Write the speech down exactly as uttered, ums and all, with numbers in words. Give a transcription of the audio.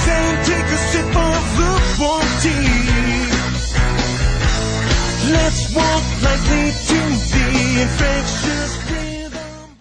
champagne, take a sip of the warm tea. Let's walk lightly to the infection.